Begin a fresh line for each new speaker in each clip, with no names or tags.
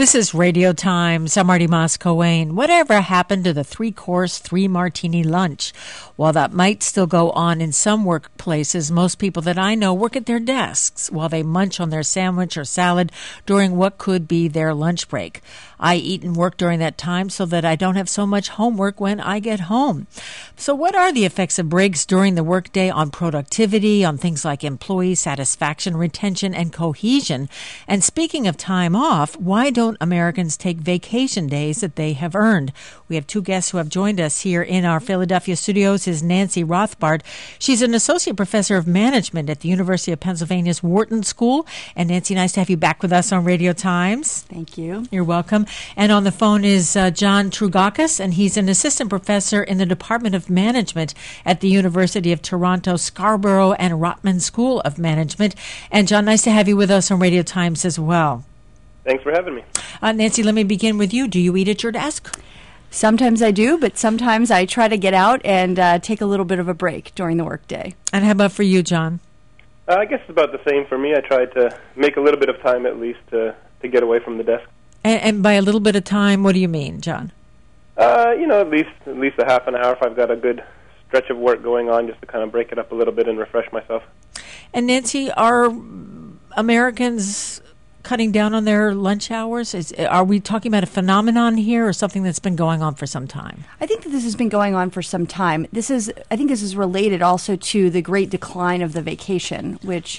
This is Radio Times. I'm Marty Moss-Coane. Whatever happened to the 3-course, 3-martini lunch? While that might still go on in some workplaces, most people that I know work at their desks while they munch on their sandwich or salad during what could be their lunch break. I eat and work during that time so that I don't have so much homework when I get home. So what are the effects of breaks during the workday on productivity, on things like employee satisfaction, retention, and cohesion? And speaking of time off, why don't Americans take vacation days that they have earned? We have two guests who have joined us here in our Philadelphia studios. Is Nancy Rothbard. She's an associate professor of management at the University of Pennsylvania's Wharton School. And Nancy, nice to have you back with us on Radio Times.
Thank you.
You're welcome. And on the phone is John Trougakis, and he's an assistant professor in the Department of Management at the University of Toronto, Scarborough and Rotman School of Management. And John, nice to have you with us on Radio Times as well.
Thanks for having me.
Nancy, let me begin with you. Do you eat at your desk?
Sometimes I do, but sometimes I try to get out and take a little bit of a break during the workday.
And how about for you, John?
I guess it's about the same for me. I try to make a little bit of time at least to get away from the desk.
And by a little bit of time, what do you mean, John?
At least a half an hour if I've got a good stretch of work going on, just to kind of break it up a little bit and refresh myself.
And Nancy, are Americans cutting down on their lunch hours? Are we talking about a phenomenon here or something that's been going on for some time?
I think that this has been going on for some time. I think this is related also to the great decline of the vacation, which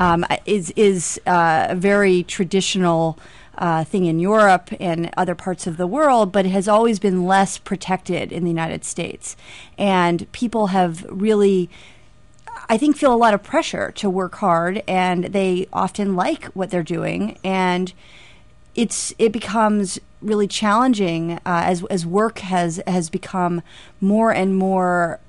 is a very traditional thing in Europe and other parts of the world, but it has always been less protected in the United States. And people have really, I think, feel a lot of pressure to work hard, and they often like what they're doing, and it becomes really challenging as work has become more and more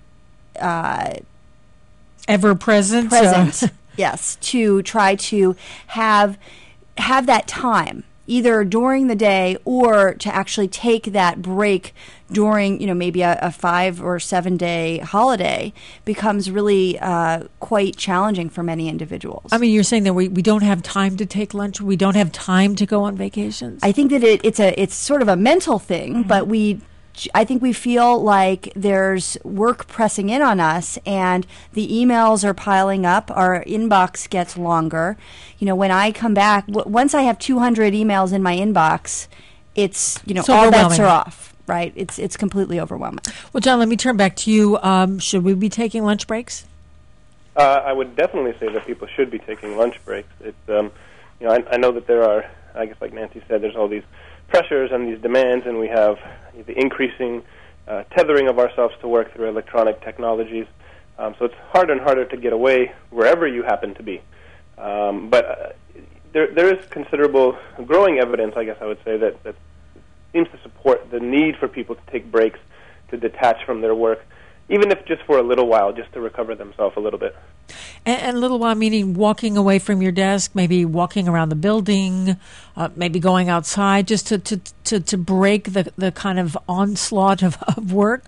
ever present.
Yes, to try to have that time either during the day or to actually take that break during, maybe a 5 or 7 day holiday becomes really quite challenging for many individuals.
I mean, you're saying that we don't have time to take lunch. We don't have time to go on vacations.
I think that it's sort of a mental thing, but I think we feel like there's work pressing in on us, and the emails are piling up. Our inbox gets longer. When I come back, once I have 200 emails in my inbox, it's all bets are off. Right? It's completely overwhelming.
Well, John, let me turn back to you. Should we be taking lunch breaks?
I would definitely say that people should be taking lunch breaks. It's I know that there are, I guess, like Nancy said, there's all these pressures and these demands, and we have the increasing tethering of ourselves to work through electronic technologies. So it's harder and harder to get away wherever you happen to be. But there is considerable growing evidence, I guess I would say, that seems to support the need for people to take breaks, to detach from their work, even if just for a little while, just to recover themselves a little bit.
And a little while meaning walking away from your desk, maybe walking around the building, maybe going outside, just to break the kind of onslaught of work?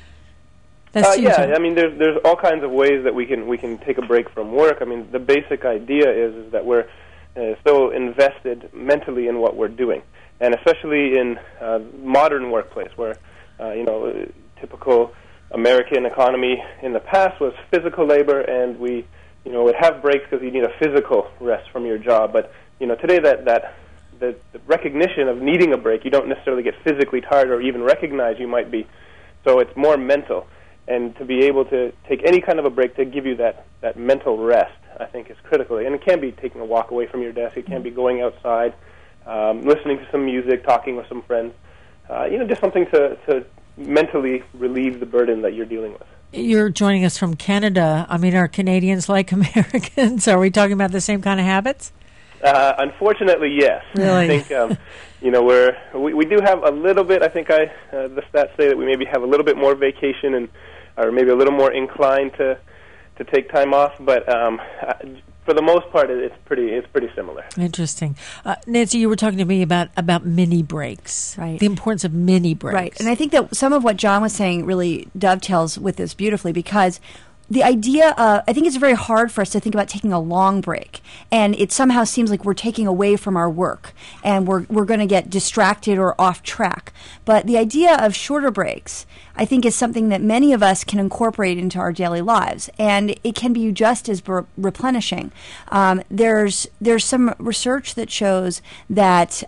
I mean, there's all kinds of ways that we can take a break from work. I mean, the basic idea is that we're so invested mentally in what we're doing. And especially in modern workplace, where typical American economy in the past was physical labor, and we would have breaks because you need a physical rest from your job. But today the recognition of needing a break, you don't necessarily get physically tired or even recognize you might be. So it's more mental, and to be able to take any kind of a break to give you that mental rest, I think, is critical. And it can be taking a walk away from your desk. It can be going outside. Listening to some music, talking with some friends, just something to mentally relieve the burden that you're dealing with.
You're joining us from Canada. I mean, are Canadians like Americans? Are we talking about the same kind of habits?
Unfortunately, yes.
Really?
I think, we do have a little bit. I think the stats say that we maybe have a little bit more vacation or maybe a little more inclined to take time off, but for the most part, it's pretty similar.
Interesting. Nancy, you were talking to me about mini breaks,
right? The
importance of mini breaks.
Right. And I think that some of what John was saying really dovetails with this beautifully, because the idea of, I think it's very hard for us to think about taking a long break, and it somehow seems like we're taking away from our work and we're going to get distracted or off track. But the idea of shorter breaks, I think, is something that many of us can incorporate into our daily lives, and it can be just as replenishing. There's some research that shows that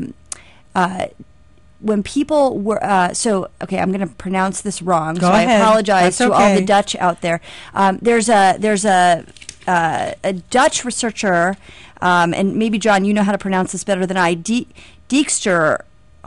when people were, I'm going to pronounce this wrong,
Go
so
ahead.
I apologize
That's
to all the Dutch out there. There's a Dutch researcher, and maybe John, you know how to pronounce this better than I, Dijksterhuis,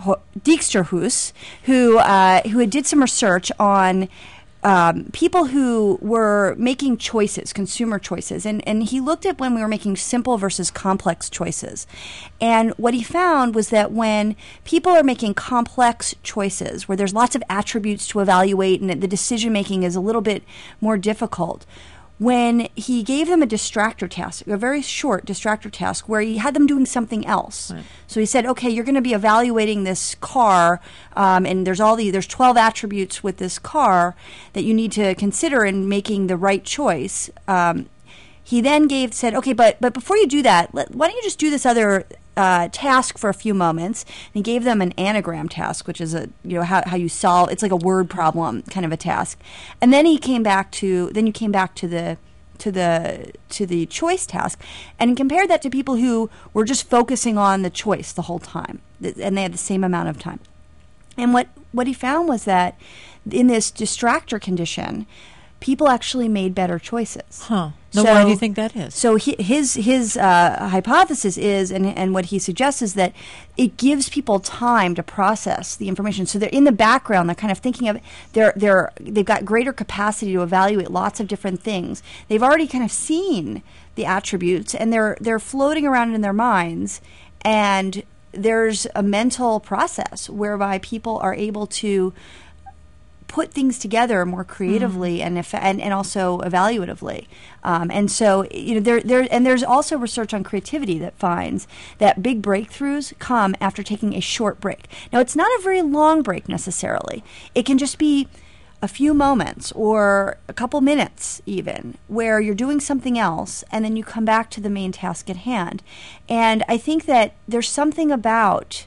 who did some research on people who were making choices, consumer choices, and he looked at when we were making simple versus complex choices. And what he found was that when people are making complex choices, where there's lots of attributes to evaluate and the decision making is a little bit more difficult, when he gave them a distractor task, a very short distractor task, where he had them doing something else. Right. So he said, okay, you're going to be evaluating this car, and there's 12 attributes with this car that you need to consider in making the right choice. He then said, okay, but before you do that, why don't you just do this other task for a few moments? And he gave them an anagram task, which is how you solve. It's like a word problem kind of a task. And then you came back to the choice task, and compared that to people who were just focusing on the choice the whole time, and they had the same amount of time. And what he found was that in this distractor condition, people actually made better choices.
Huh. Now, why do you think that is?
So his hypothesis is, and what he suggests is that it gives people time to process the information. So they're in the background, they're kind of thinking of it. They've got greater capacity to evaluate lots of different things. They've already kind of seen the attributes, and they're floating around in their minds, and there's a mental process whereby people are able to put things together more creatively and also evaluatively, and so there's also research on creativity that finds that big breakthroughs come after taking a short break. Now, it's not a very long break necessarily. It can just be a few moments or a couple minutes even, where you're doing something else and then you come back to the main task at hand. And I think that there's something about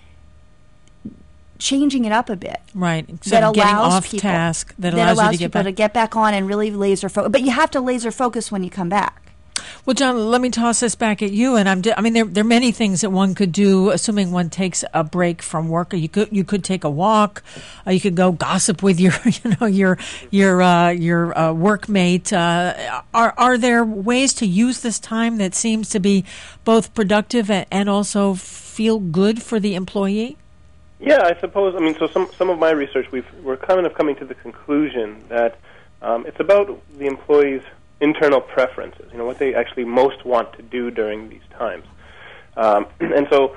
changing it up a bit,
right?
That allows
getting off
people,
task, that allows you
to get back on and really laser focus. But you have to laser focus when you come back.
Well, John, let me toss this back at you. And there are many things that one could do, assuming one takes a break from work. You could take a walk. You could go gossip with your workmate. Are there ways to use this time that seems to be both productive and also feel good for the employee?
Yeah, I suppose. So some of my research, we're kind of coming to the conclusion that it's about the employee's internal preferences, what they actually most want to do during these times. And so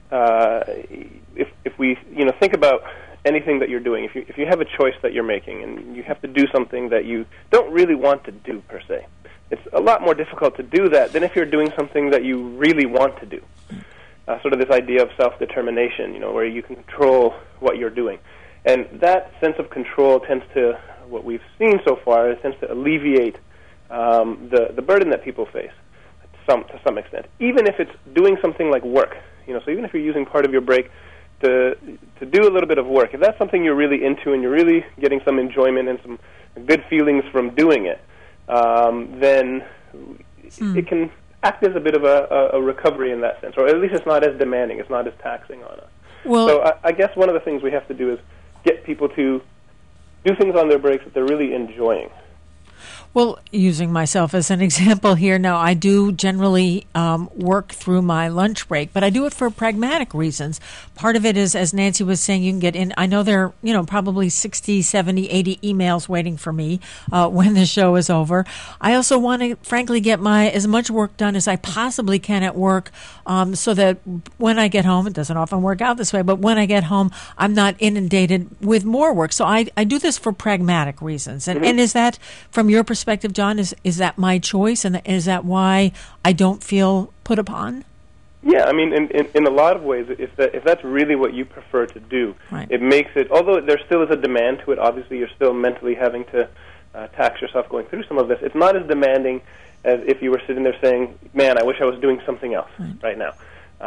if we think about anything that you're doing, if you have a choice that you're making and you have to do something that you don't really want to do per se, it's a lot more difficult to do that than if you're doing something that you really want to do. Sort of this idea of self-determination, where you can control what you're doing. And that sense of control tends to, what we've seen so far, it tends to alleviate the burden that people face to some extent. Even if it's doing something like work, so even if you're using part of your break to do a little bit of work, if that's something you're really into and you're really getting some enjoyment and some good feelings from doing it, then it can act as a bit of a recovery in that sense, or at least it's not as demanding, it's not as taxing on us.
Well,
so I guess one of the things we have to do is get people to do things on their breaks that they're really enjoying.
Well, using myself as an example here, now I do generally work through my lunch break, but I do it for pragmatic reasons. Part of it is, as Nancy was saying, you can get in. I know there are, probably 60, 70, 80 emails waiting for me when the show is over. I also want to, frankly, get as much work done as I possibly can at work so that when I get home, it doesn't often work out this way, but when I get home, I'm not inundated with more work. So I do this for pragmatic reasons. And is that, from your perspective, John, is that my choice, and is that why I don't feel put upon?
Yeah, in a lot of ways, if that's really what you prefer to do, right, it makes it, although there still is a demand to it, obviously you're still mentally having to tax yourself going through some of this. It's not as demanding as if you were sitting there saying, man, I wish I was doing something else right now.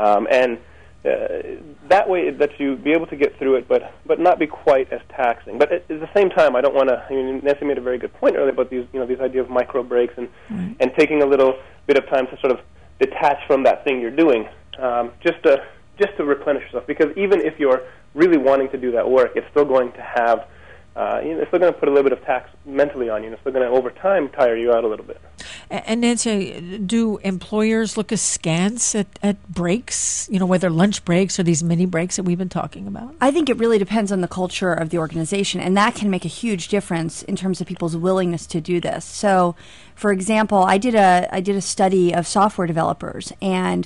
That way it lets you be able to get through it, but not be quite as taxing. But at the same time, I don't want to. I mean, Nancy made a very good point earlier about these idea of micro breaks and taking a little bit of time to sort of detach from that thing you're doing, just to replenish yourself. Because even if you're really wanting to do that work, it's still going to have. It's still going to put a little bit of tax mentally on you. It's still going to, over time, tire you out a little bit.
And Nancy, do employers look askance at breaks, whether lunch breaks or these mini breaks that we've been talking about?
I think it really depends on the culture of the organization, and that can make a huge difference in terms of people's willingness to do this. So, for example, I did a study of software developers, and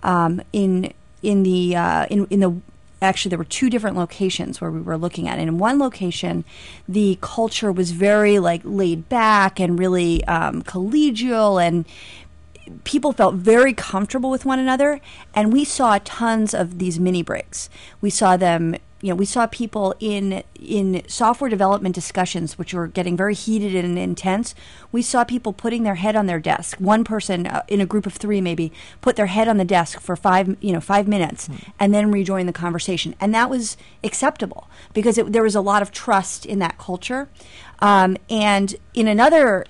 actually, there were two different locations where we were looking at. And in one location, the culture was very laid back and really collegial, and people felt very comfortable with one another. And we saw tons of these mini breaks. We saw them. We saw people in software development discussions, which were getting very heated and intense. We saw people putting their head on their desk. One person in a group of three maybe put their head on the desk for 5 minutes and then rejoin the conversation. And that was acceptable because there was a lot of trust in that culture. And in another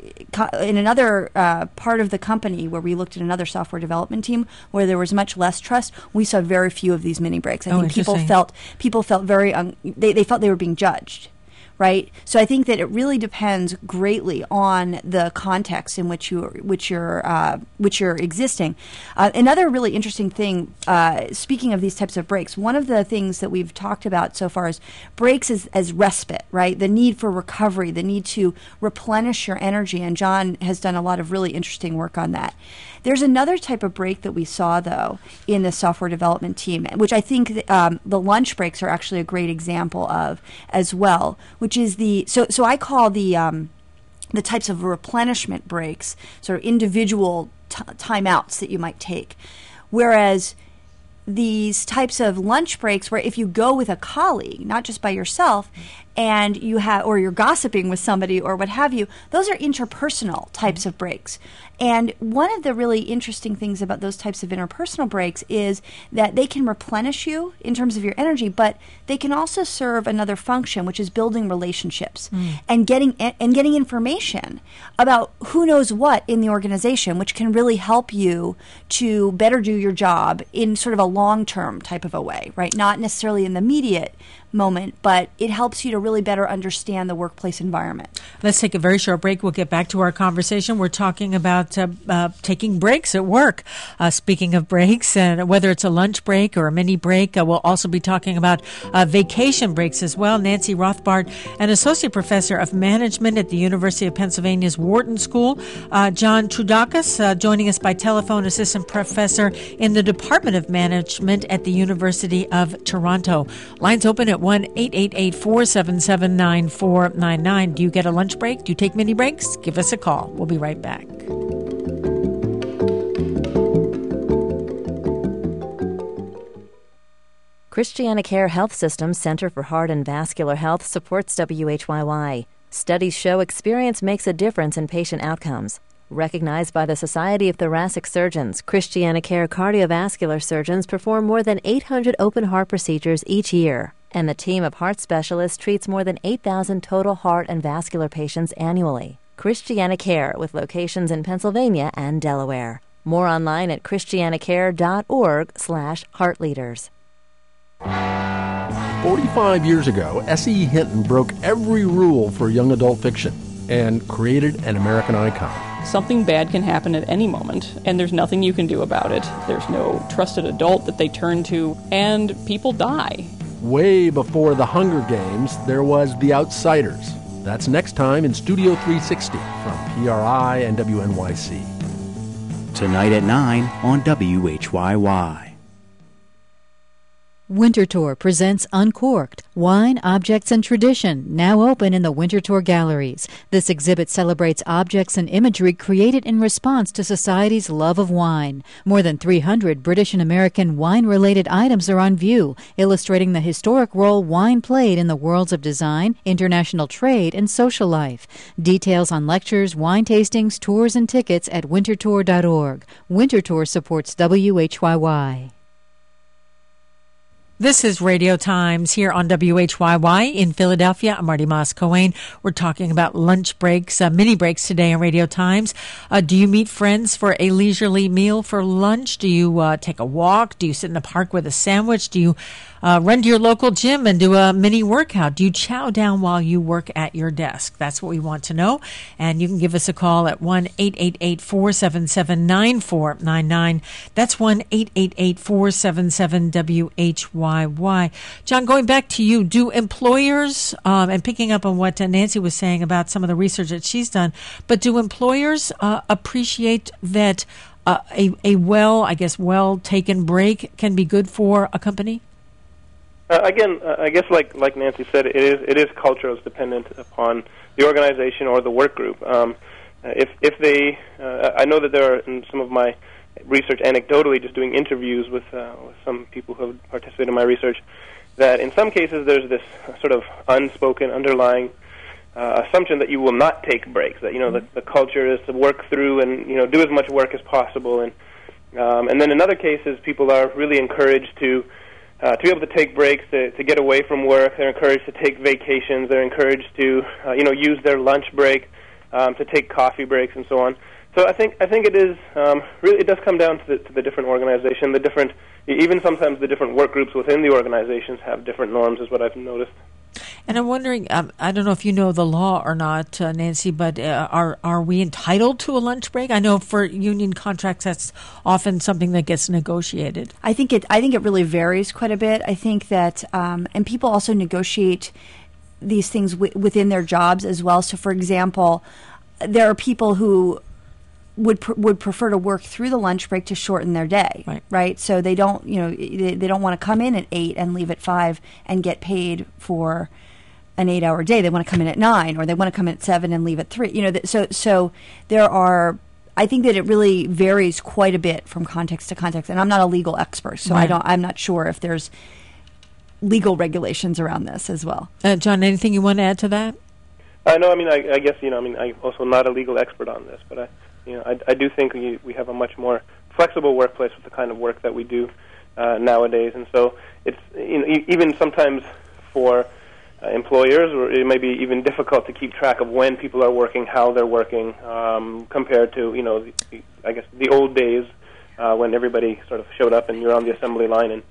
part of the company where we looked at another software development team where there was much less trust, we saw very few of these mini breaks. I think people felt very they felt they were being judged, right? So I think that it really depends greatly on the context in which you're existing. Another really interesting thing, speaking of these types of breaks, one of the things that we've talked about so far is breaks as respite, right? The need for recovery, the need to replenish your energy, and John has done a lot of really interesting work on that. There's another type of break that we saw, though, in the software development team, which I think the lunch breaks are actually a great example of as well, which is so I call the types of replenishment breaks sort of individual timeouts that you might take, whereas these types of lunch breaks where if you go with a colleague, not just by yourself, and or you're gossiping with somebody or what have you, those are interpersonal types of breaks. And one of the really interesting things about those types of interpersonal breaks is that they can replenish you in terms of your energy, but they can also serve another function, which is building relationships and getting information about who knows what in the organization, which can really help you to better do your job in sort of a long-term type of a way, right? Not necessarily in the immediate moment, but it helps you to really better understand the workplace environment.
Let's take a very short break. We'll get back to our conversation. We're talking about taking breaks at work. Speaking of breaks, and whether it's a lunch break or a mini break, we'll also be talking about vacation breaks as well. Nancy Rothbard, an associate professor of management at the University of Pennsylvania's Wharton School. John Trudakis, joining us by telephone, assistant professor in the Department of Management at the University of Toronto. Lines open at 1-888-477-9499. Do you get a lunch break? Do you take mini breaks? Give us a call. We'll be right back.
ChristianaCare Health System's Center for Heart and Vascular Health supports WHYY. Studies show experience makes a difference in patient outcomes. Recognized by the Society of Thoracic Surgeons, ChristianaCare cardiovascular surgeons perform more than 800 open heart procedures each year. And the team of heart specialists treats more than 8,000 total heart and vascular patients annually. ChristianaCare, with locations in Pennsylvania and Delaware. More online at christianacare.org/heartleaders.
45 years ago, S.E. Hinton broke every rule for young adult fiction and created an American icon.
Something bad can happen at any moment, and there's nothing you can do about it. There's no trusted adult that they turn to, and people die.
Way before The Hunger Games, there was The Outsiders. That's next time in Studio 360 from PRI and WNYC.
Tonight at 9 on WHYY. Winterthur presents Uncorked, Wine, Objects, and Tradition, now open in the Winterthur Galleries. This exhibit celebrates objects and imagery created in response to society's love of wine. More than 300 British and American wine-related items are on view, illustrating the historic role wine played in the worlds of design, international trade, and social life. Details on lectures, wine tastings, tours, and tickets at winterthur.org. Winterthur supports WHYY.
This is Radio Times here on WHYY in Philadelphia. I'm Marty Moss-Coane. We're talking about lunch breaks, mini breaks today on Radio Times. Do you meet friends for a leisurely meal for lunch? Do you take a walk? Do you sit in the park with a sandwich? Do you run to your local gym and do a mini workout? Do you chow down while you work at your desk? That's what we want to know. And you can give us a call at 1-888-477-9499. That's 1-888-477-WHYY. John, going back to you, do employers, and picking up on what Nancy was saying about some of the research that she's done, but do employers appreciate that a well-taken break can be good for a company?
Again, I guess like Nancy said, it is cultural, dependent upon the organization or the work group. If they, I know that there are in some of my research, anecdotally, just doing interviews with some people who have participated in my research, that in some cases there's this sort of unspoken, underlying assumption that you will not take breaks. That the culture is to work through and do as much work as possible, and then in other cases people are really encouraged to be able to take breaks, to get away from work. They're encouraged to take vacations. They're encouraged to use their lunch break to take coffee breaks and so on. So I think it is really, it does come down to the different organization, even sometimes the different work groups within the organizations have different norms, is what I've noticed.
And I'm wondering, I don't know if you know the law or not, Nancy, but are we entitled to a lunch break? I know for union contracts that's often something that gets negotiated.
I think it really varies quite a bit. I think that, and people also negotiate these things within their jobs as well. So, for example, there are people who would prefer to work through the lunch break to shorten their day, right? So they don't, they don't want to come in at 8 and leave at 5 and get paid for an 8-hour day. They want to come in at 9, or they want to come in at 7 and leave at 3. So there are. I think that it really varies quite a bit from context to context, and I'm not a legal expert, so I'm not sure if there's legal regulations around this as well.
John, anything you want to add to that?
No, I guess I'm also not a legal expert on this, but I do think we have a much more flexible workplace with the kind of work that we do nowadays, and so it's even sometimes for employers, or it may be even difficult to keep track of when people are working, how they're working, compared to I guess the old days when everybody sort of showed up and you're on the assembly line, and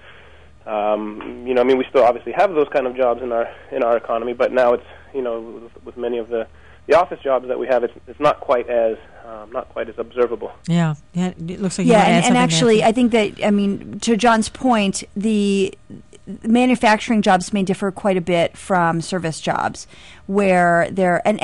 we still obviously have those kind of jobs in our economy, but now it's with many of the office jobs that we have, it's not quite as observable.
Yeah, it looks like
and actually, I think that to John's point, the manufacturing jobs may differ quite a bit from service jobs, where there and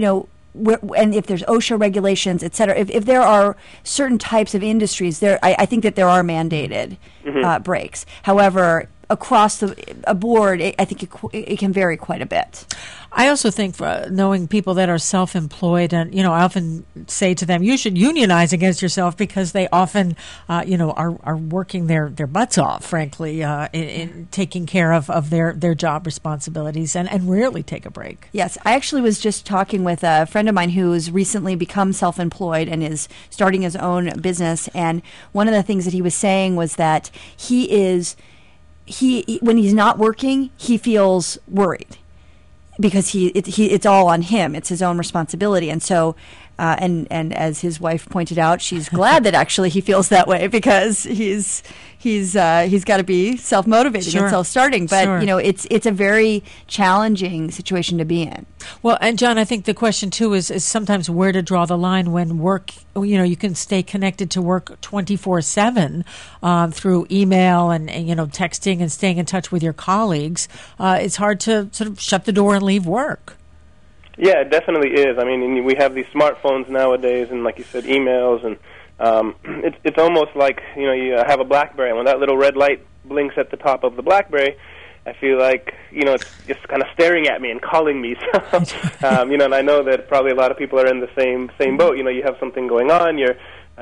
if there's OSHA regulations, et cetera, if there are certain types of industries, I think that there are mandated breaks. However, across the board, I think it can vary quite a bit.
I also think for knowing people that are self-employed, and I often say to them, you should unionize against yourself, because they often, are working their butts off, frankly, in taking care of their job responsibilities, and rarely take a break.
Yes, I actually was just talking with a friend of mine who's recently become self-employed and is starting his own business, and one of the things that he was saying was that he when he's not working, he feels worried, because it's all on him. It's his own responsibility. And so, and as his wife pointed out, she's glad that actually he feels that way, because he's got to be self-motivating and self-starting. But it's a very challenging situation to be in.
Well, and John, I think the question too is sometimes where to draw the line when work. You can stay connected to work 24/7 through email and texting and staying in touch with your colleagues. It's hard to sort of shut the door and leave work.
Yeah, it definitely is. We have these smartphones nowadays, and like you said, emails, and it's almost like you have a BlackBerry, and when that little red light blinks at the top of the BlackBerry, I feel like, it's just kind of staring at me and calling me. So, and I know that probably a lot of people are in the same boat. You have something going on. You're,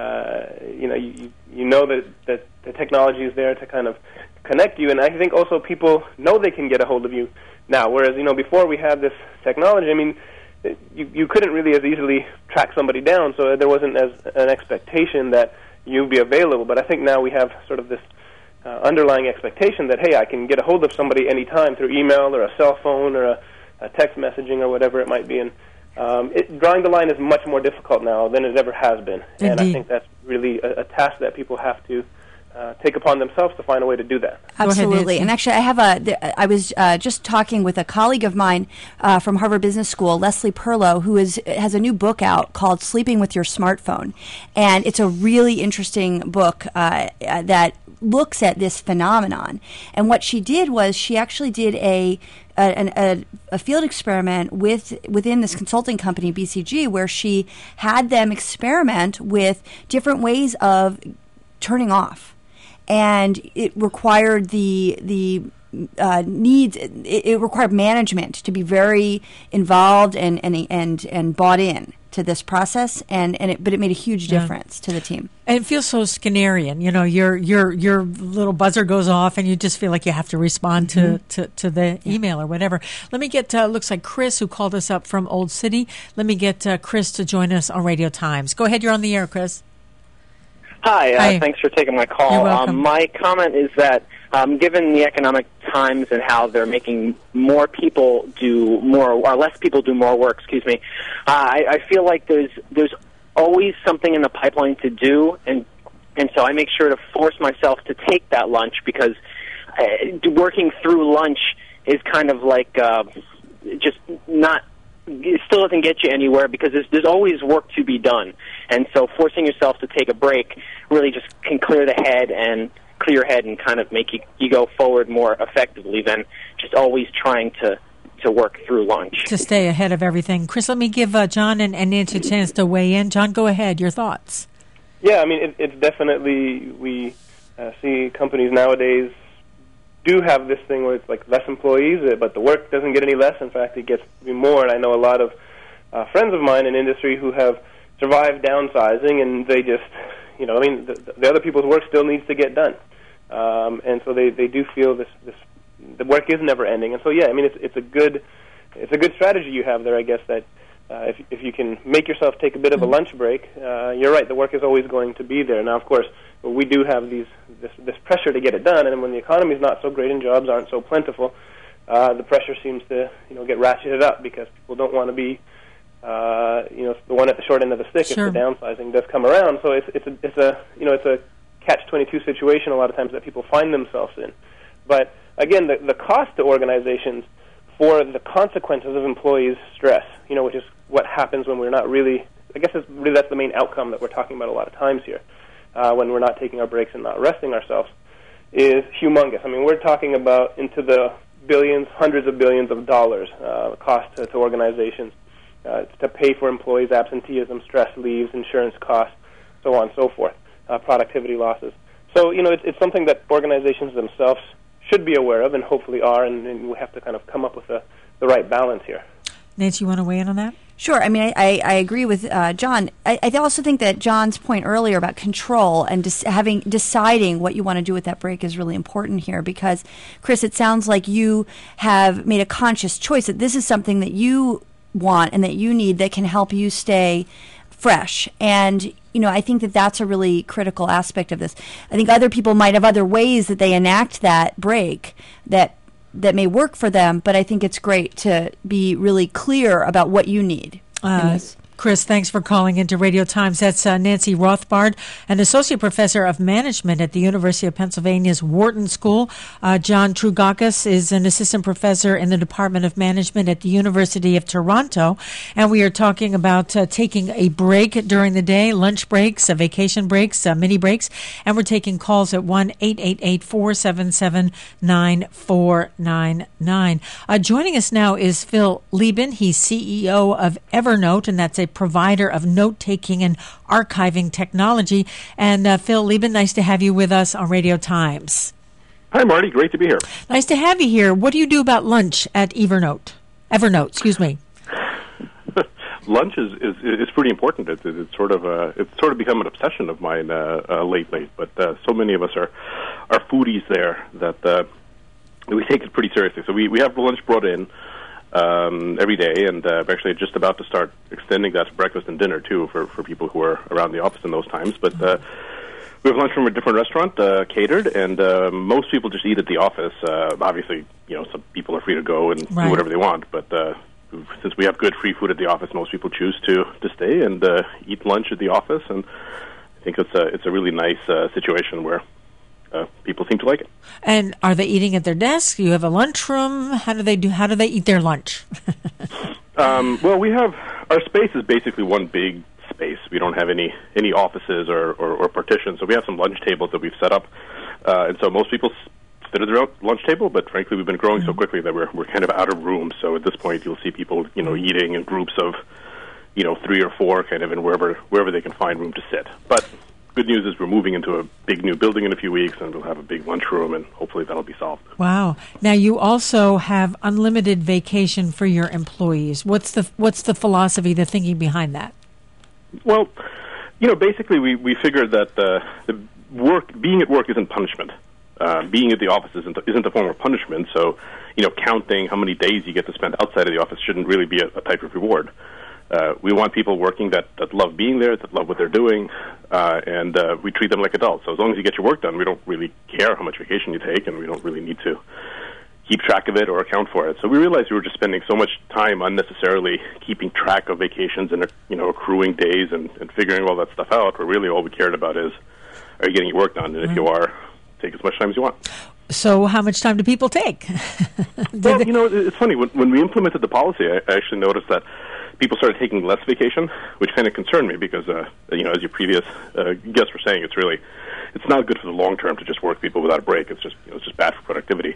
you know that the technology is there to kind of connect you. And I think also people know they can get a hold of you now. Whereas, before we had this technology, I mean, you couldn't really as easily track somebody down. So there wasn't as an expectation that you'd be available. But I think now we have sort of this underlying expectation that, hey, I can get a hold of somebody anytime through email or a cell phone or a text messaging or whatever it might be. And drawing the line is much more difficult now than it ever has been.
Indeed.
And I think that's really a task that people have to take upon themselves to find a way to do that.
Absolutely. And actually, I was just talking with a colleague of mine from Harvard Business School, Leslie Perlow, who has a new book out called Sleeping with Your Smartphone. And it's a really interesting book that looks at this phenomenon. And what she did was she actually did a field experiment within this consulting company, BCG, where she had them experiment with different ways of turning off. And it required the needs. It required management to be very involved and bought in to this process, but it made a huge difference to the team.
And it feels so Skinnerian. Your little buzzer goes off, and you just feel like you have to respond to the email or whatever. Let me get looks like Chris, who called us up from Old City. Let me get Chris to join us on Radio Times. Go ahead, you're on the air, Chris.
Hi. Thanks for taking my call.
You're welcome.
My comment is that given the economic times and how they're making more people do more, or less people do more work, I feel like there's always something in the pipeline to do, and so I make sure to force myself to take that lunch, because working through lunch is kind of like just not. It still doesn't get you anywhere, because there's always work to be done. And so forcing yourself to take a break really just can clear your head and kind of make you go forward more effectively than just always trying to work through lunch.
To stay ahead of everything. Chris, let me give John and Nancy a chance to weigh in. John, go ahead. Your thoughts.
Yeah, I mean, it's definitely, we see companies nowadays do have this thing where it's like less employees, but the work doesn't get any less. In fact, it gets to be more. And I know a lot of friends of mine in industry who have survived downsizing, and they just, the other people's work still needs to get done. And so they do feel this the work is never ending. And so, yeah, I mean, it's a good strategy you have there, I guess, that if you can make yourself take a bit of a lunch break, you're right, the work is always going to be there. Now, of course, we do have this pressure to get it done, and when the economy is not so great and jobs aren't so plentiful, the pressure seems to get ratcheted up, because people don't want to be the one at the short end of the stick.
Sure.
If the downsizing does come around. So it's a catch-22 situation a lot of times that people find themselves in. But again, the cost to organizations for the consequences of employees' stress, which is what happens when we're not really, I guess that's the main outcome that we're talking about a lot of times here, when we're not taking our breaks and not resting ourselves, is humongous. I mean, we're talking about into the billions, hundreds of billions of dollars cost to organizations to pay for employees' absenteeism, stress leaves, insurance costs, so on and so forth, productivity losses. So, it's something that organizations themselves should be aware of and hopefully are, and we have to kind of come up with the right balance here.
Nancy, you want to weigh in on that?
Sure. I mean, I agree with John. I also think that John's point earlier about control and deciding what you want to do with that break is really important here, because, Chris, it sounds like you have made a conscious choice that this is something that you want and that you need that can help you stay fresh. And, I think that that's a really critical aspect of this. I think other people might have other ways that they enact that break that may work for them, but I think it's great to be really clear about what you need in this.
Chris, thanks for calling into Radio Times. That's Nancy Rothbard, an associate professor of management at the University of Pennsylvania's Wharton School. John Trougakis is an assistant professor in the Department of Management at the University of Toronto. And we are talking about taking a break during the day, lunch breaks, vacation breaks, mini breaks. And we're taking calls at 1-888-477-9499. Joining us now is Phil Lieben. He's CEO of Evernote, and that's a provider of note-taking and archiving technology. And Phil Lieben, nice to have you with us on Radio Times.
Hi, Marty. Great to be here.
Nice to have you here. What do you do about lunch at Evernote? Excuse me.
Lunch is pretty important. It's sort of become an obsession of mine lately. But so many of us are foodies there that we take it pretty seriously. So we have lunch brought in every day, and we're actually just about to start extending that to breakfast and dinner too for people who are around the office in those times. But we have lunch from a different restaurant, catered, and most people just eat at the office. Obviously, some people are free to go and do whatever they want, but since we have good free food at the office, most people choose to stay and eat lunch at the office, and I think it's a really nice situation where people seem to like it.
And are they eating at their desk? You have a lunchroom. How do they eat their lunch?
Well, we have our space is basically one big space. We don't have any offices or partitions, so we have some lunch tables that we've set up, and so most people sit at their own lunch table. But frankly, we've been growing so quickly that we're kind of out of room. So at this point, you'll see people eating in groups of 3 or 4, kind of in wherever they can find room to sit. But good news is we're moving into a big new building in a few weeks, and we'll have a big lunchroom, and hopefully that'll be solved.
Wow! Now you also have unlimited vacation for your employees. What's the philosophy, the thinking behind that?
Well, basically we figured that the being at work isn't punishment. Being at the office isn't a form of punishment. So, counting how many days you get to spend outside of the office shouldn't really be a type of reward. We want people working that love being there, that love what they're doing, and we treat them like adults. So as long as you get your work done, we don't really care how much vacation you take, and we don't really need to keep track of it or account for it. So we realized we were just spending so much time unnecessarily keeping track of vacations and accruing days and figuring all that stuff out, where really all we cared about is, are you getting your work done? And if you are, take as much time as you want.
So how much time do people take?
Well, it's funny. When we implemented the policy, I actually noticed that people started taking less vacation, which kind of concerned me because, as your previous guests were saying, it's not good for the long term to just work people without a break. It's just bad for productivity.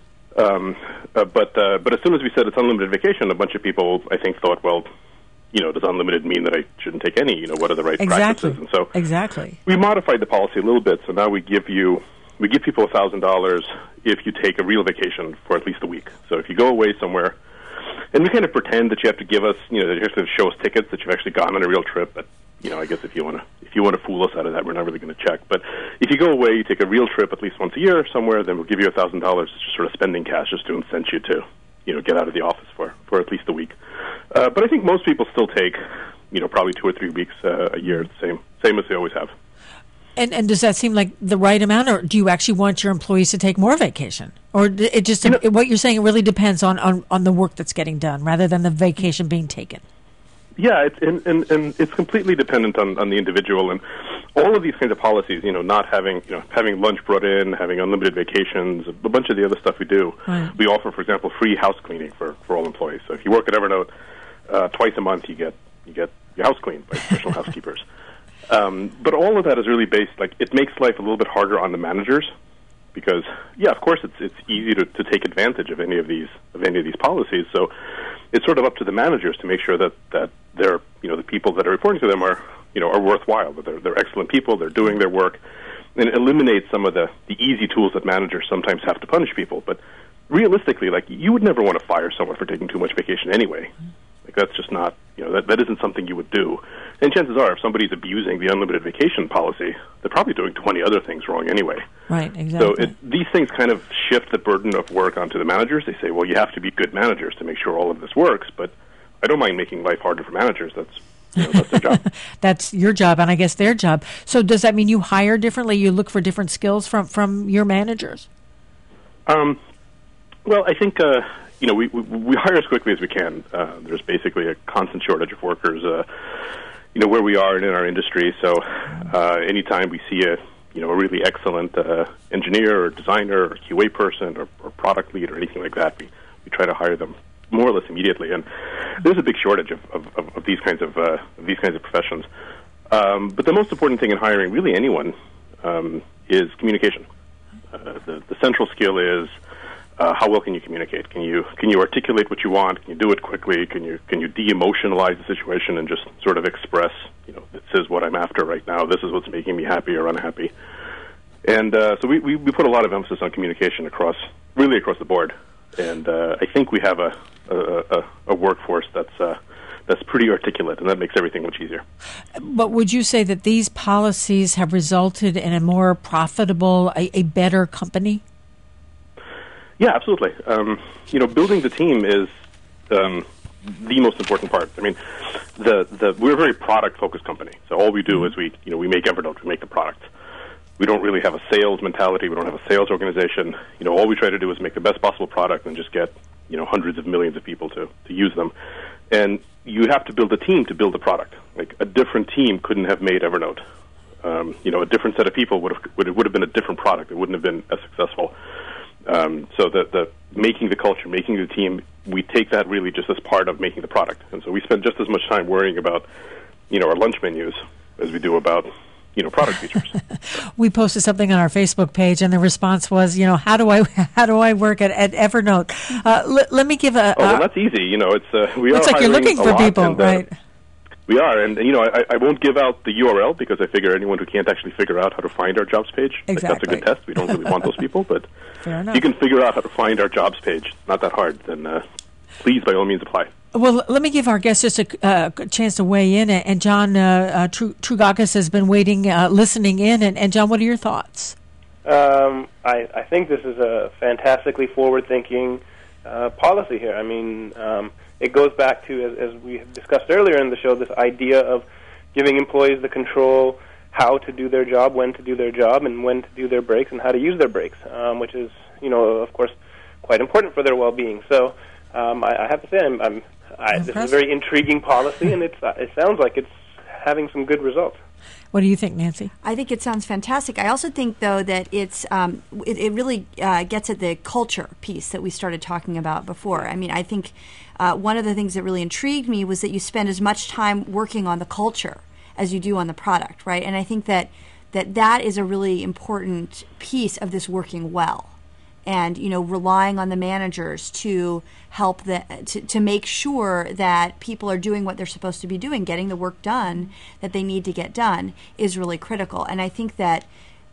But as soon as we said it's unlimited vacation, a bunch of people, I think, thought, well, does unlimited mean that I shouldn't take any? What are the right practices? And so we modified the policy a little bit. So now we give people $1,000 if you take a real vacation for at least a week. So if you go away somewhere, and we kind of pretend that you have to give us, that you have to show us tickets that you've actually gone on a real trip. But I guess if you want to fool us out of that, we're not really going to check. But if you go away, you take a real trip at least once a year somewhere, then we'll give you $1,000. It's just sort of spending cash just to incent you to, get out of the office for at least a week. But I think most people still take, probably 2 or 3 weeks a year, same as they always have.
And does that seem like the right amount, or do you actually want your employees to take more vacation? Or it just what you're saying, it really depends on the work that's getting done rather than the vacation being taken?
Yeah, it's completely dependent on the individual, and all of these kinds of policies, not having lunch brought in, having unlimited vacations, a bunch of the other stuff we do. Right. We offer, for example, free house cleaning for all employees. So if you work at Evernote, twice a month you get your house cleaned by professional housekeepers. But all of that is really based, it makes life a little bit harder on the managers because, of course it's easy to take advantage of any of these policies. So it's sort of up to the managers to make sure that they're, the people that are reporting to them are worthwhile, that they're excellent people, they're doing their work, and eliminate some of the easy tools that managers sometimes have to punish people. But realistically, you would never want to fire someone for taking too much vacation anyway. That's just not, that isn't something you would do. And chances are, if somebody's abusing the unlimited vacation policy, they're probably doing 20 other things wrong anyway.
Right, exactly.
So these things kind of shift the burden of work onto the managers. They say, well, you have to be good managers to make sure all of this works, but I don't mind making life harder for managers. That's their job.
That's your job, and I guess their job. So does that mean you hire differently? You look for different skills from your managers?
Well, I think... we hire as quickly as we can. There's basically a constant shortage of workers, where we are and in our industry. So anytime we see a really excellent engineer or designer or QA person or product lead or anything like that, we try to hire them more or less immediately. And there's a big shortage of these kinds of professions. But the most important thing in hiring really anyone is communication. The central skill is how well can you communicate? Can you articulate what you want? Can you do it quickly? Can you de-emotionalize the situation and just sort of express, this is what I'm after right now. This is what's making me happy or unhappy. And so we put a lot of emphasis on communication across the board. And I think we have a workforce that's pretty articulate, and that makes everything much easier.
But would you say that these policies have resulted in a more profitable, a better company?
Yeah, absolutely. Building the team is the most important part. I mean, we're a very product-focused company. So all we do is we make Evernote, we make the product. We don't really have a sales mentality. We don't have a sales organization. All we try to do is make the best possible product and just get hundreds of millions of people to use them. And you have to build a team to build the product. Like, a different team couldn't have made Evernote. A different set of people would have been a different product. It wouldn't have been as successful. So the making the culture, making the team, we take that really just as part of making the product. And so we spend just as much time worrying about our lunch menus as we do about product features.
We posted something on our Facebook page, and the response was, how do I work at Evernote? Let me give a.
Well, that's easy. It's we
looks
are
like you're looking for people, right?
We are, and I won't give out the URL because I figure anyone who can't actually figure out how to find our jobs page,
exactly.
That's a good test. We don't really want those people, but
if
you can figure out how to find our jobs page. Not that hard. Then please, by all means, apply.
Well, let me give our guests just a chance to weigh in. And John Trougakis has been waiting, listening in. And John, what are your thoughts?
I think this is a fantastically forward-thinking policy here. I mean, it goes back to, as we discussed earlier in the show, this idea of giving employees the control how to do their job, when to do their job, and when to do their breaks, and how to use their breaks, which is, of course, quite important for their well-being. So I have to say, this is a very intriguing policy, and it sounds like it's having some good results.
What do you think, Nancy?
I think it sounds fantastic. I also think, though, that it really gets at the culture piece that we started talking about before. I mean, I think one of the things that really intrigued me was that you spend as much time working on the culture as you do on the product, right? And I think that is a really important piece of this working well. And relying on the managers to help to make sure that people are doing what they're supposed to be doing, getting the work done that they need to get done, is really critical. And I think that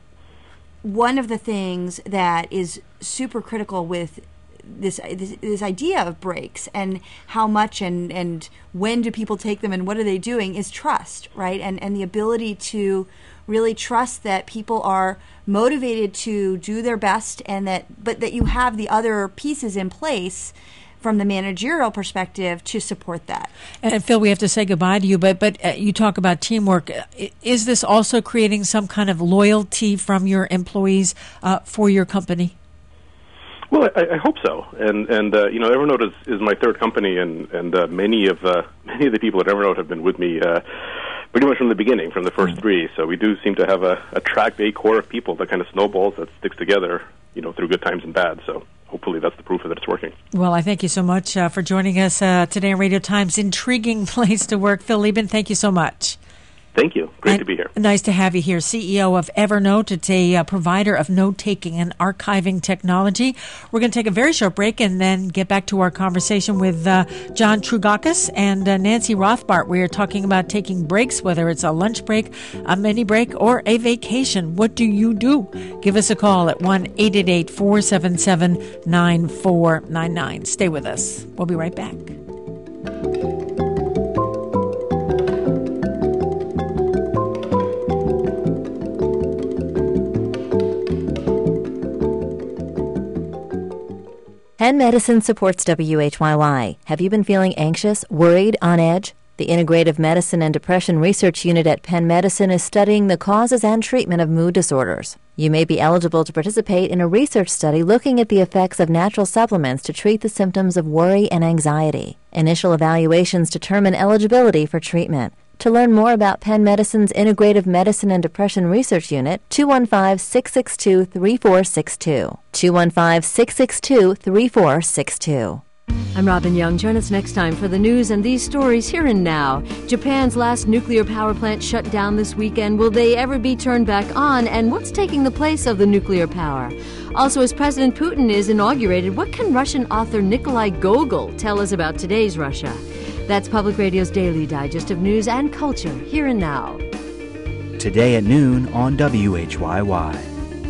one of the things that is super critical with this idea of breaks and how much and when do people take them and what are they doing is trust, right? And the ability to really trust that people are motivated to do their best, but that you have the other pieces in place from the managerial perspective to support that.
And Phil, we have to say goodbye to you, but you talk about teamwork. Is this also creating some kind of loyalty from your employees for your company?
Well, I hope so. And Evernote is my third company, and many of the people at Evernote have been with me pretty much from the beginning, from the first three. So we do seem to have attract a core of people that kind of snowballs that sticks together, through good times and bad. So hopefully that's the proof that it's working.
Well, I thank you so much for joining us today on Radio Times. Intriguing place to work. Phil Lieben, thank you so much.
Thank you. Great to be here.
Nice to have you here. CEO of Evernote. It's a provider of note-taking and archiving technology. We're going to take a very short break and then get back to our conversation with John Trougakis and Nancy Rothbart. We are talking about taking breaks, whether it's a lunch break, a mini break, or a vacation. What do you do? Give us a call at 1-888-477-9499. Stay with us. We'll be right back.
Penn Medicine supports WHYY. Have you been feeling anxious, worried, on edge? The Integrative Medicine and Depression Research Unit at Penn Medicine is studying the causes and treatment of mood disorders. You may be eligible to participate in a research study looking at the effects of natural supplements to treat the symptoms of worry and anxiety. Initial evaluations determine eligibility for treatment. To learn more about Penn Medicine's Integrative Medicine and Depression Research Unit, 215-662-3462. 215-662-3462.
I'm Robin Young. Join us next time for the news and these stories here and now. Japan's last nuclear power plant shut down this weekend. Will they ever be turned back on? And what's taking the place of the nuclear power? Also, as President Putin is inaugurated, what can Russian author Nikolai Gogol tell us about today's Russia? That's Public Radio's daily digest of news and culture, here and now.
Today at noon on WHYY.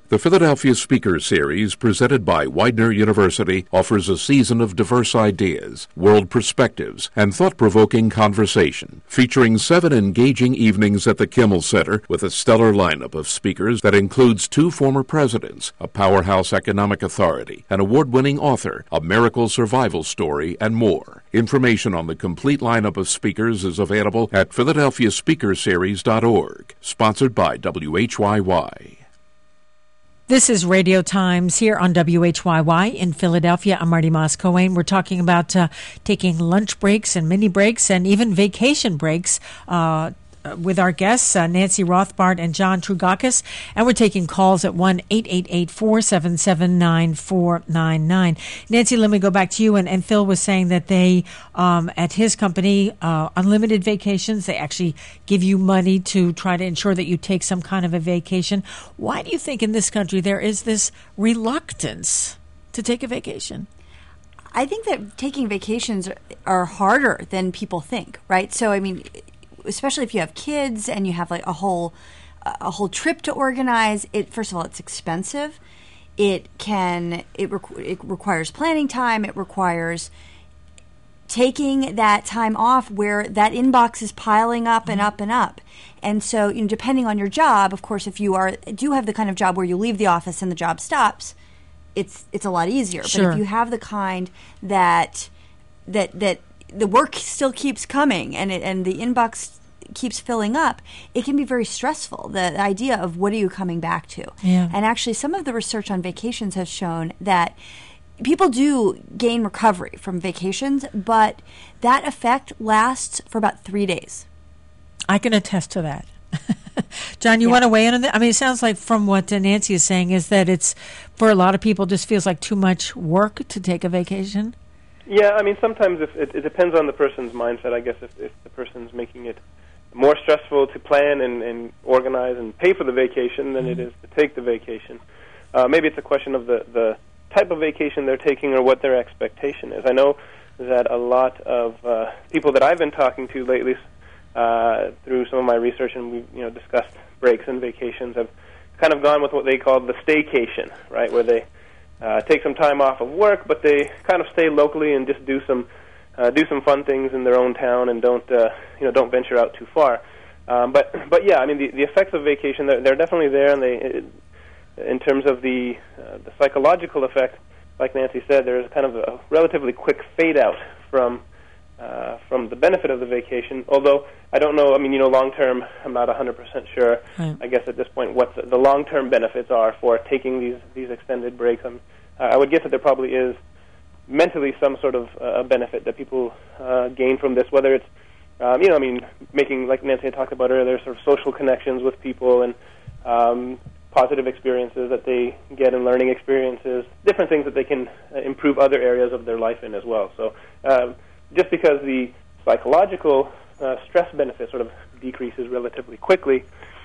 The Philadelphia Speaker Series, presented by Widener University, offers a season of diverse ideas, world perspectives, and thought-provoking conversation, featuring 7 engaging evenings at the Kimmel Center with a stellar lineup of speakers that includes 2 former presidents, a powerhouse economic authority, an award-winning author, a miracle survival story, and more. Information on the complete lineup of speakers is available at philadelphiaspeakerseries.org, sponsored by WHYY.
This is Radio Times here on WHYY in Philadelphia. I'm Marty Moss-Coane. We're talking about taking lunch breaks and mini breaks and even vacation breaks with our guests, Nancy Rothbard and John Trougakis. And we're taking calls at 1-888-477-9499. Nancy, let me go back to you. And Phil was saying that they, at his company, unlimited vacations, they actually give you money to try to ensure that you take some kind of a vacation. Why do you think in this country there is this reluctance to take a vacation?
I think that taking vacations are harder than people think, right? So, I mean, especially if you have kids and you have like a whole trip to organize, first of all, it's expensive. It requires planning time. It requires taking that time off where that inbox is piling up and up and up. And so, you know, depending on your job, of course, if you do have the kind of job where you leave the office and the job stops, it's a lot easier.
Sure.
But if you have the kind that the work still keeps coming and the inbox keeps filling up, it can be very stressful, the idea of what are you coming back to.
Yeah.
And actually some of the research on vacations has shown that people do gain recovery from vacations, but that effect lasts for about 3 days.
I can attest to that. John, you want to weigh in on that? I mean, it sounds like from what Nancy is saying is that it's, for a lot of people, just feels like too much work to take a vacation.
Yeah, I mean, sometimes it depends on the person's mindset, I guess, if the person's making it more stressful to plan and organize and pay for the vacation than it is to take the vacation. Maybe it's a question of the type of vacation they're taking or what their expectation is. I know that a lot of people that I've been talking to lately through some of my research, and we've discussed breaks and vacations, have kind of gone with what they call the staycation, right, where they take some time off of work, but they kind of stay locally and just do some fun things in their own town and don't venture out too far. But yeah, I mean the effects of vacation, they're definitely there, and in terms of the psychological effect, like Nancy said, there's kind of a relatively quick fade out from the benefit of the vacation. Although I don't know, I mean, long term, I'm not 100% sure.
Right.
I guess at this point, what the long term benefits are for taking these extended breaks. I would guess that there probably is mentally some sort of benefit that people gain from this, whether it's making, like Nancy had talked about earlier, sort of social connections with people and positive experiences that they get and learning experiences, different things that they can improve other areas of their life in as well. So just because the psychological stress benefit sort of decreases relatively quickly,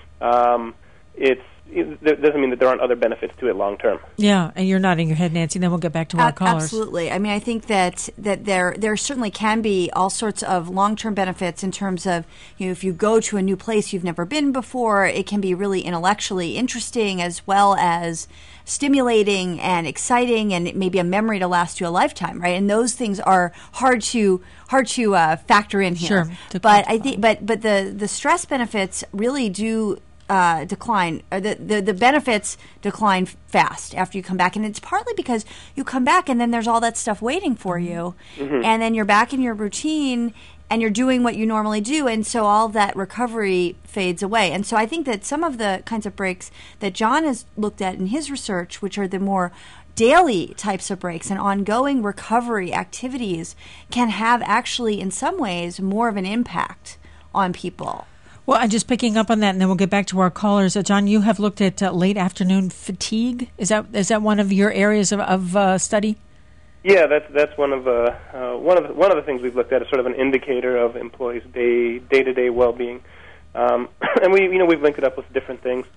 it doesn't mean that there aren't other benefits to it long term.
Yeah, and you're nodding your head, Nancy, then we'll get back to our callers.
Absolutely. I mean, I think that there certainly can be all sorts of long-term benefits in terms of, if you go to a new place you've never been before, it can be really intellectually interesting as well as stimulating and exciting, and it may be a memory to last you a lifetime, right? And those things are hard to factor in here.
Sure.
But I think, but the stress benefits really do decline, or the benefits decline fast after you come back, and it's partly because you come back and then there's all that stuff waiting for you, and then you're back in your routine and you're doing what you normally do, and so all that recovery fades away. And so I think that some of the kinds of breaks that John has looked at in his research, which are the more daily types of breaks and ongoing recovery activities, can have actually in some ways more of an impact on people.
Well, I'm just picking up on that, and then we'll get back to our callers. John, you have looked at late afternoon fatigue. Is that one of your areas of study?
Yeah, that's one of the things we've looked at as sort of an indicator of employees' day-to-day well-being, and we've linked it up with different things,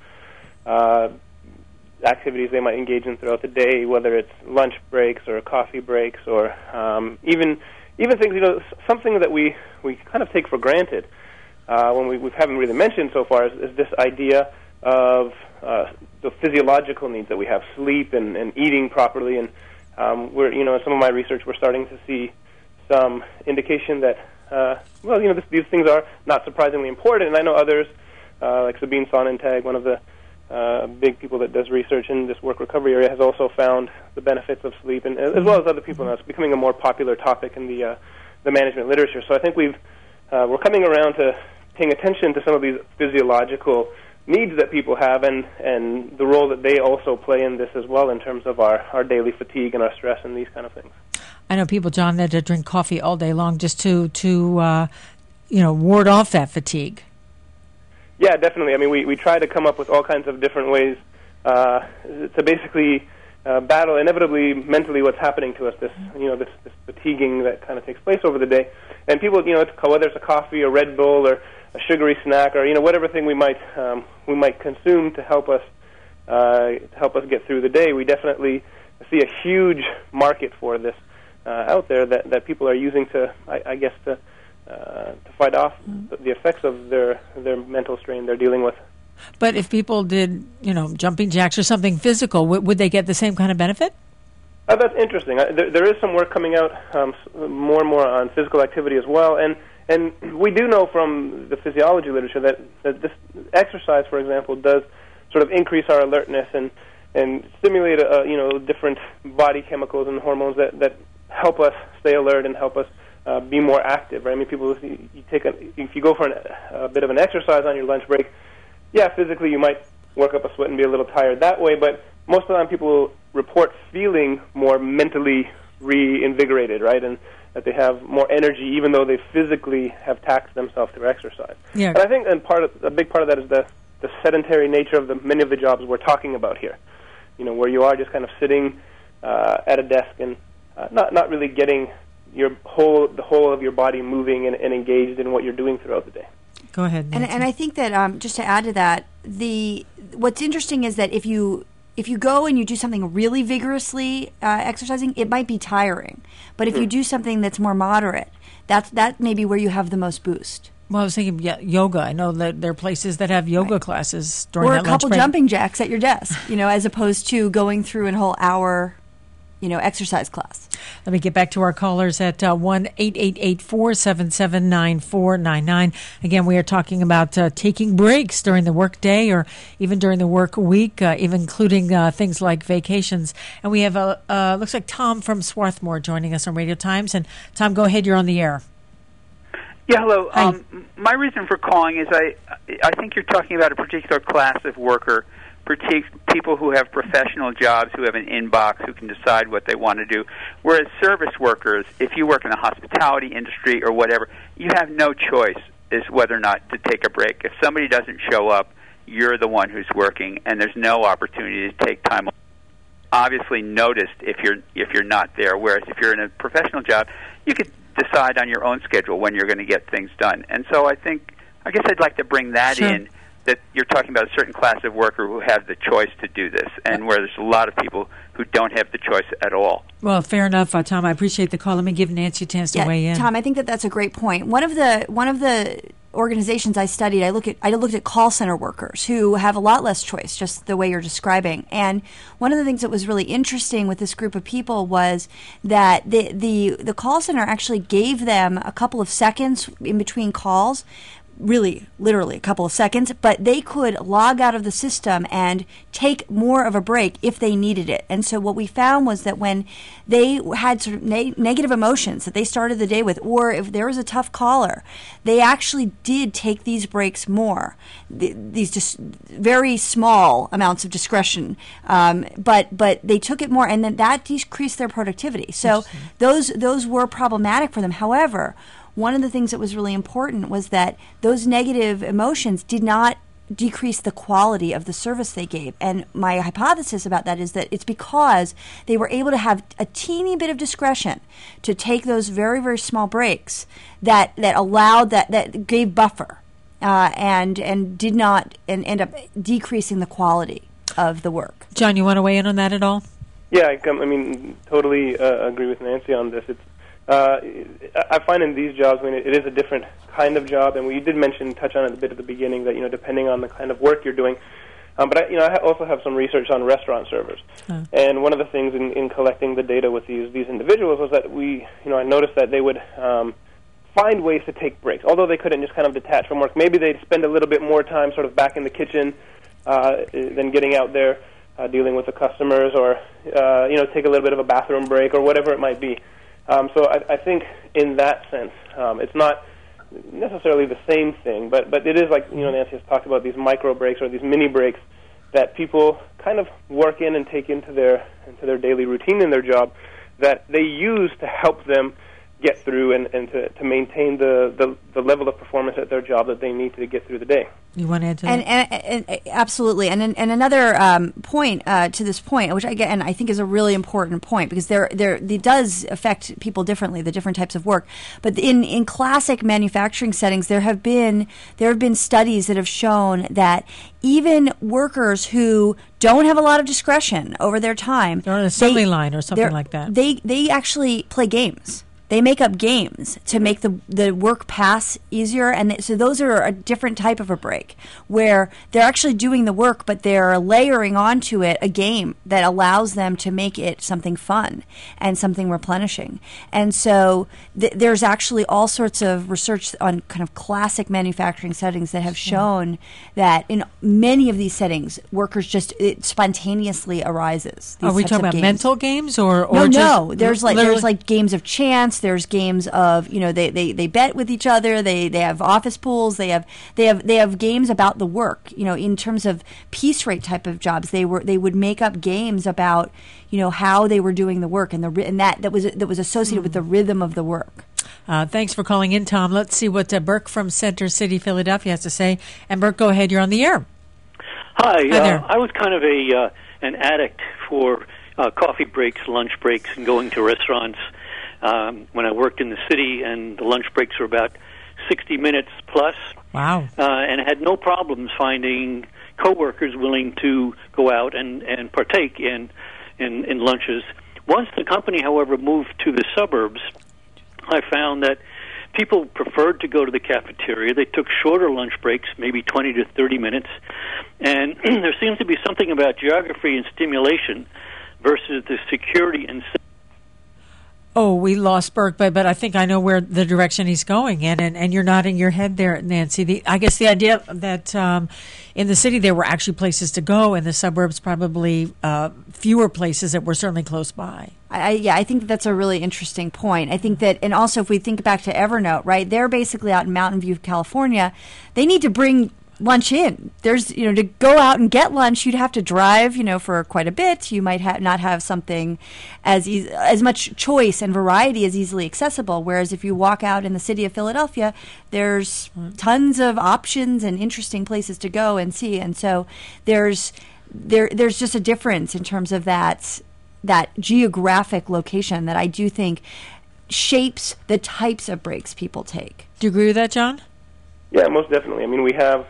activities they might engage in throughout the day, whether it's lunch breaks or coffee breaks or even things something that we kind of take for granted. When we haven't really mentioned so far is this idea of the physiological needs that we have, sleep and eating properly. And we're, in some of my research, we're starting to see some indication that, these things are not surprisingly important. And I know others, like Sabine Sonnentag, one of the big people that does research in this work recovery area, has also found the benefits of sleep, and as well as other people. Now it's becoming a more popular topic in the management literature. So I think we're coming around to paying attention to some of these physiological needs that people have, and the role that they also play in this as well, in terms of our daily fatigue and our stress and these kind of things.
I know people, John, that drink coffee all day long just to ward off that fatigue.
Yeah, definitely. I mean, we try to come up with all kinds of different ways to basically battle inevitably mentally what's happening to us. This fatiguing that kind of takes place over the day, and people, whether it's a coffee, a Red Bull, or a sugary snack, or whatever thing we might consume to help us get through the day. We definitely see a huge market for this out there that people are using to fight off the effects of their mental strain they're dealing with.
But if people did, jumping jacks or something physical, would they get the same kind of benefit?
That's interesting. There is some work coming out more and more on physical activity as well, and we do know from the physiology literature that this exercise, for example, does sort of increase our alertness and stimulate different body chemicals and hormones that help us stay alert and help us be more active, right? I mean, if you go for a bit of an exercise on your lunch break, yeah, physically you might work up a sweat and be a little tired that way, but most of the time people will report feeling more mentally reinvigorated, right? And that they have more energy even though they physically have taxed themselves through exercise. Yeah. And I think a big part of that is the sedentary nature of many of the jobs we're talking about here, where you are just kind of sitting at a desk and not really getting the whole of your body moving and engaged in what you're doing throughout the day.
Go ahead, Nancy.
And I think that just to add to that, what's interesting is that if you go and you do something really vigorously exercising, it might be tiring. But if you do something that's more moderate, that may be where you have the most boost.
Well, I was thinking yoga. I know that there are places that have yoga classes during
that
lunch break.
Or a couple jumping jacks at your desk, as opposed to going through a whole hour exercise class.
Let me get back to our callers at 1-888-477-9499. Again, we are talking about taking breaks during the work day or even during the work week, even including things like vacations. And we have, looks like Tom from Swarthmore joining us on Radio Times. And Tom, go ahead. You're on the air.
Yeah, hello. My reason for calling is I think you're talking about a particular class of worker, people who have professional jobs, who have an inbox, who can decide what they want to do. Whereas service workers, if you work in the hospitality industry or whatever, you have no choice as whether or not to take a break. If somebody doesn't show up, you're the one who's working, and there's no opportunity to take time off. Obviously noticed if you're not there. Whereas if you're in a professional job, you could decide on your own schedule when you're going to get things done. And so I guess I'd like to bring that in, that you're talking about a certain class of worker who have the choice to do this, and where there's a lot of people who don't have the choice at all.
Well, fair enough, Tom. I appreciate the call. Let me give Nancy a chance to weigh in.
Tom, I think that's a great point. One of the organizations I studied, I looked at call center workers who have a lot less choice, just the way you're describing. And one of the things that was really interesting with this group of people was that the call center actually gave them a couple of seconds in between calls, really, literally a couple of seconds, but they could log out of the system and take more of a break if they needed it. And so what we found was that when they had sort of negative emotions that they started the day with, or if there was a tough caller, they actually did take these breaks more. These just very small amounts of discretion, but they took it more, and then that decreased their productivity. So those were problematic for them. However, one of the things that was really important was that those negative emotions did not decrease the quality of the service they gave. And my hypothesis about that is that it's because they were able to have a teeny bit of discretion to take those very, very small breaks that allowed that gave buffer and did not end up decreasing the quality of the work.
John, you want to weigh in on that at all?
Yeah, I mean, totally agree with Nancy on this. It's I find in these jobs, it is a different kind of job, and we did touch on it a bit at the beginning, that, depending on the kind of work you're doing, But I also have some research on restaurant servers, and one of the things in collecting the data with these individuals was that I noticed that they would find ways to take breaks, although they couldn't just kind of detach from work. Maybe they'd spend a little bit more time sort of back in the kitchen than getting out there dealing with the customers, or take a little bit of a bathroom break or whatever it might be. So I think in that sense, it's not necessarily the same thing, but it is like Nancy has talked about, these micro breaks or these mini breaks that people kind of work in and take into their daily routine in their job, that they use to help them get through and to maintain the level of performance at their job that they need to get through the day.
You want to add to that?
And absolutely. And another point to this point, which I think is a really important point, because it does affect people differently, the different types of work. But in classic manufacturing settings, there have been studies that have shown that even workers who don't have a lot of discretion over their time,
they're on an assembly line or something like that.
They actually play games. They make up games to make the work pass easier, and so those are a different type of a break, where they're actually doing the work, but they're layering onto it a game that allows them to make it something fun and something replenishing. And so there's actually all sorts of research on kind of classic manufacturing settings that have shown that in many of these settings, workers it spontaneously arises.
Are we talking about mental games or
no? There's like games of chance. There's games of they bet with each other. They have office pools. They have games about the work. In terms of piece rate type of jobs, they would make up games about how they were doing the work and that was associated with the rhythm of the work.
Thanks for calling in, Tom. Let's see what Burke from Center City, Philadelphia has to say. And Burke, go ahead. You're on the air.
Hi there. I was kind of an addict for coffee breaks, lunch breaks, and going to restaurants. When I worked in the city, and the lunch breaks were about 60 minutes plus.
Wow.
And I had no problems finding coworkers willing to go out and partake in lunches. Once the company, however, moved to the suburbs, I found that people preferred to go to the cafeteria. They took shorter lunch breaks, maybe 20 to 30 minutes. And there seems to be something about geography and stimulation versus the security and
Oh, we lost Burke, but I think I know where the direction he's going in, and you're nodding your head there, Nancy. I guess the idea that in the city there were actually places to go, in the suburbs probably fewer places that were certainly close by.
I think that's a really interesting point. I think that, and also if we think back to Evernote, right, they're basically out in Mountain View, California. They need to bring lunch in. There's, to go out and get lunch, you'd have to drive, for quite a bit. You might not have something as much choice and variety as easily accessible. Whereas if you walk out in the city of Philadelphia, there's tons of options and interesting places to go and see. And so there's just a difference in terms of that geographic location that I do think shapes the types of breaks people take.
Do you agree with that, John?
Yeah, most definitely. I mean, we have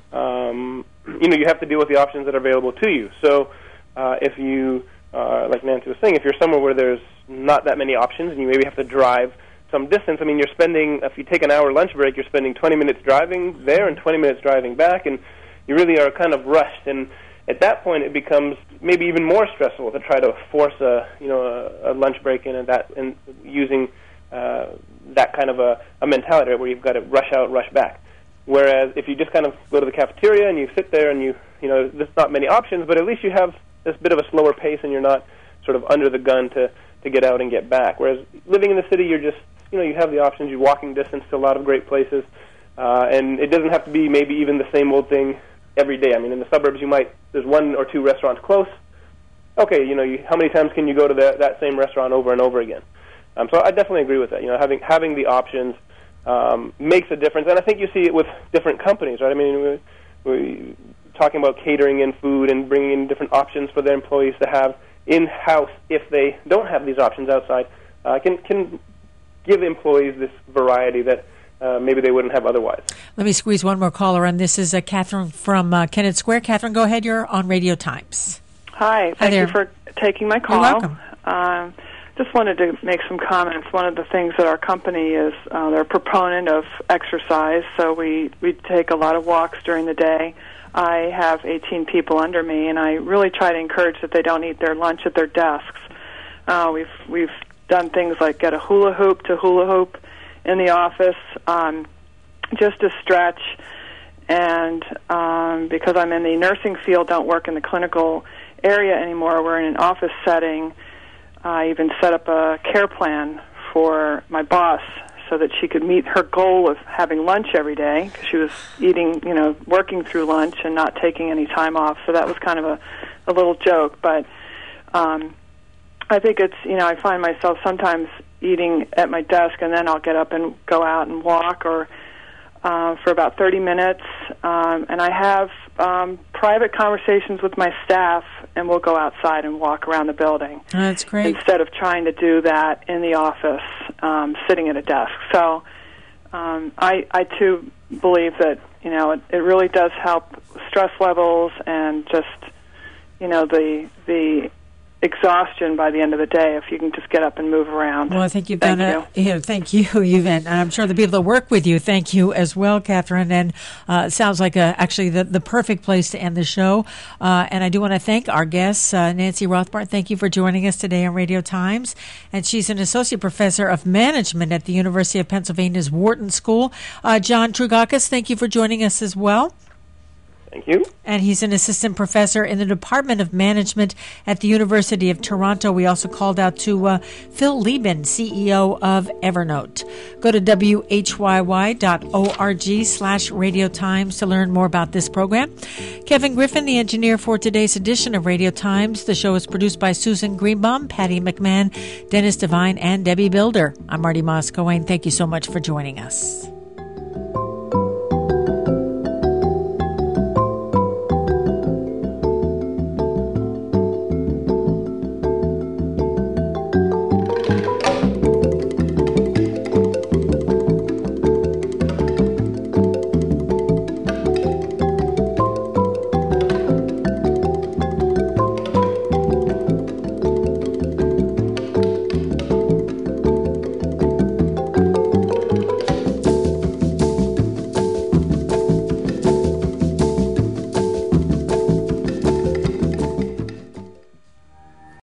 you have to deal with the options that are available to you. So if you, like Nancy was saying, if you're somewhere where there's not that many options and you maybe have to drive some distance, I mean, you're spending, if you take an hour lunch break, you're spending 20 minutes driving there and 20 minutes driving back, and you really are kind of rushed. And at that point, it becomes maybe even more stressful to try to force a lunch break in, and using that kind of a mentality where you've got to rush out, rush back. Whereas if you just kind of go to the cafeteria and you sit there and there's not many options, but at least you have this bit of a slower pace and you're not sort of under the gun to get out and get back. Whereas living in the city, you're just, you have the options, you're walking distance to a lot of great places, and it doesn't have to be maybe even the same old thing every day. I mean, in the suburbs, there's one or two restaurants close. Okay, how many times can you go to that same restaurant over and over again? So I definitely agree with that. Having the options makes a difference, and I think you see it with different companies, right? I mean, we're talking about catering in food and bringing in different options for their employees to have in-house if they don't have these options outside. Can give employees this variety that maybe they wouldn't have otherwise.
Let me squeeze one more caller in. This is Catherine from Kennett Square. Catherine, go ahead. You're on Radio Times.
Hi. Thank you for taking my call.
You're welcome.
Just wanted to make some comments. One of the things that our company is, they're a proponent of exercise, so we take a lot of walks during the day. I have 18 people under me, and I really try to encourage that they don't eat their lunch at their desks. We've done things like get a hula hoop in the office, just to stretch. And because I'm in the nursing field, don't work in the clinical area anymore, we're in an office setting. I even set up a care plan for my boss so that she could meet her goal of having lunch every day, because she was eating, working through lunch and not taking any time off. So that was kind of a little joke. But I think it's, I find myself sometimes eating at my desk, and then I'll get up and go out and walk or for about 30 minutes. And I have private conversations with my staff, and we'll go outside and walk around the building.
Oh, that's great.
Instead of trying to do that in the office, sitting at a desk. So I too believe that, it really does help stress levels and just, the exhaustion by the end of the day if you can just get up and move around.
Well, I think you've done it. Thank you, and I'm sure the people that work with you thank you as well, Catherine. And it sounds like actually the perfect place to end the show. And I do want to thank our guest, Nancy Rothbard. Thank you for joining us today on Radio Times. And she's an associate professor of management at the University of Pennsylvania's Wharton School. John Trougakis, thank you for joining us as well.
Thank you.
And he's an assistant professor in the Department of Management at the University of Toronto. We also called out to Phil Lieben, CEO of Evernote. Go to whyy.org/Radio Times to learn more about this program. Kevin Griffin, the engineer for today's edition of Radio Times. The show is produced by Susan Greenbaum, Patty McMahon, Dennis Devine, and Debbie Builder. I'm Marty Moss-Cohen. Thank you so much for joining us.